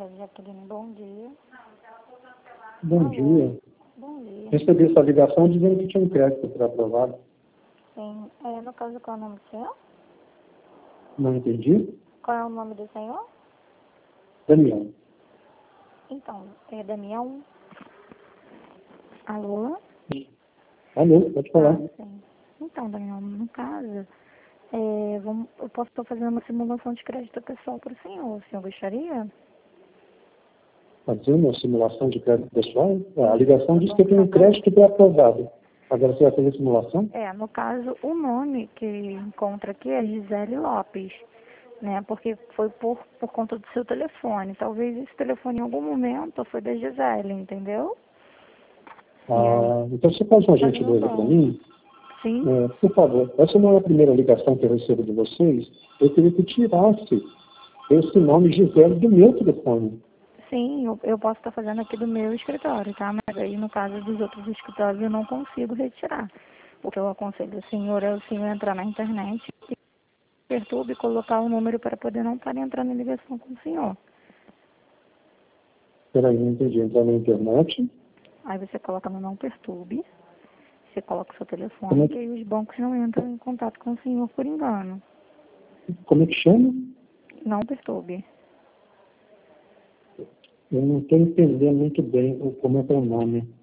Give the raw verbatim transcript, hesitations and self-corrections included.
É, Jaqueline, bom dia. Bom Alô. dia. Bom dia. Recebi essa ligação dizendo que tinha um crédito para aprovado. Sim. É, no caso, qual é o nome do senhor? Não entendi? Qual é o nome do senhor? Daniel. Então, é Damião? Alô? Alô, pode falar. Ah, sim. Então, Damião, no caso, é, vamos, eu posso estar fazendo uma simulação de crédito pessoal para o senhor. O senhor gostaria? Fazer uma simulação de crédito pessoal? A ligação diz que eu tenho um Vamos fazer- crédito para aprovado. Agora você vai fazer simulação? É, no caso, o nome que encontra aqui é Gisele Lopes, né? Porque foi por, por conta do seu telefone. Talvez esse telefone em algum momento foi da Gisele, entendeu? E aí, Ah, então você faz uma fazendo gentileza para nome. mim? Sim, É, por favor, essa não é a primeira ligação que eu recebo de vocês. Eu queria que tirasse esse nome Gisele do meu telefone. sim, eu, eu posso estar fazendo aqui do meu escritório, tá? Mas aí no caso dos outros escritórios eu não consigo retirar. O que eu aconselho o senhor é o senhor entrar na internet e perturbe e colocar o número para poder não estar entrando em ligação com o senhor. Peraí, não entendi. Entrar na internet. Aí você coloca no não perturbe, você coloca o seu Como telefone, é, que aí os bancos não entram em contato com o senhor por engano. como é que chama? Não perturbe. Eu não estou entendendo muito bem o- como é que é o nome.